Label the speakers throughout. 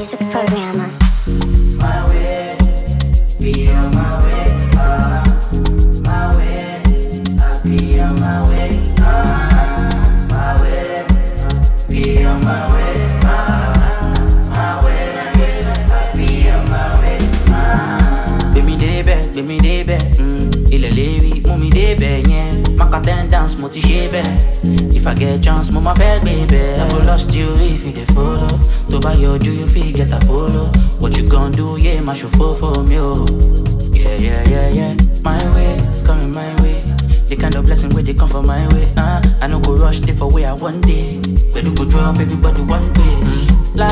Speaker 1: music programmer.
Speaker 2: My way, be on my way, my way, I be on my way, my way, be on my way, my way, I be on my way. Baby dey bad, il est levi, mummy dey bad, yeah. Maka tendance, mo ti ṣe bad. If I get chance, mo ma fẹ́ baby. Never lost you if you dey follow. To buy your do you fit get a polo. What you gon' do, yeah, my chauffeur for me, oh. Yeah. My way, it's coming my way. The kind of blessing where they come from my way, I no go rush, they for where I one day. But you go drop everybody one base.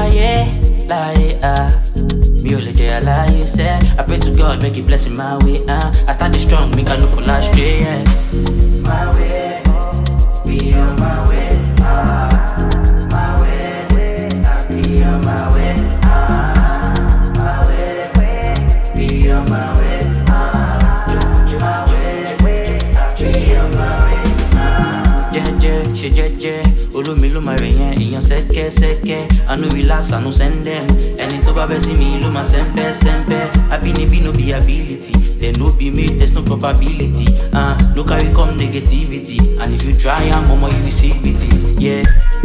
Speaker 2: Lie, me only jay lie, say. I pray to God, make it blessing my way, I started strong, make I know for last year, yeah. My way, be on my way, my way, I be on my way, my way, be on my way, my way, I be on my way. Jeje, olómi ló máa rẹ̀ yẹn, èèyàn sẹ́kẹ́. I no relax, I no send them. Ẹni tó bá bẹ́ sí mi ló máa sẹ́ńpẹ́. Abínibí no be ability, there no be me, there's no probability. No carry come negativity, and if you try am, omo you will see beauties, yeah.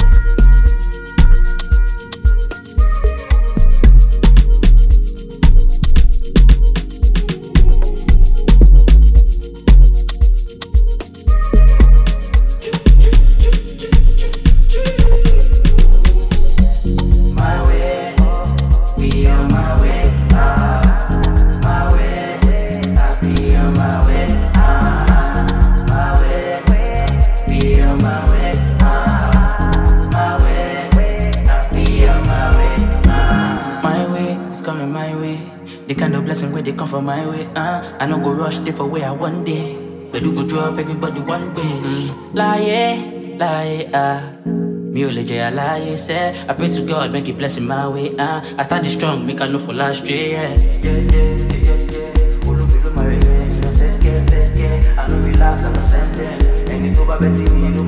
Speaker 2: The kind of blessing where they come from my way, I no go rush, they for where I one day. But you go drop everybody one base. Lie, me only jay lie, say. I pray to God, make it blessing my way, I started strong, make I know for last year, yeah. I no relax, I no send them. Any to ba besi me,